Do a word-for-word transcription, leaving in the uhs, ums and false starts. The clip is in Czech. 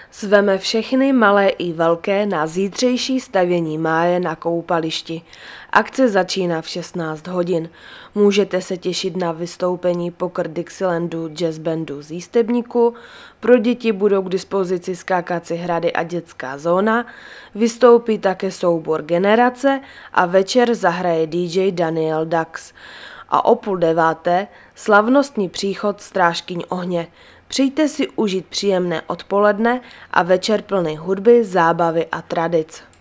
Zveme všechny malé i velké na zítřejší stavění máje na koupališti. Akce začíná v šestnáct hodin. Můžete se těšit na vystoupení Poker Dixielandu Jazz Bandu z Jistebníku, pro děti budou k dispozici skákací hrady a dětská zóna, vystoupí také soubor Generace a večer zahraje D J Daniel Dax. A o půl deváté slavnostní příchod Strážkyň ohně. Přijďte si užít příjemné odpoledne a večer plný hudby, zábavy a tradic.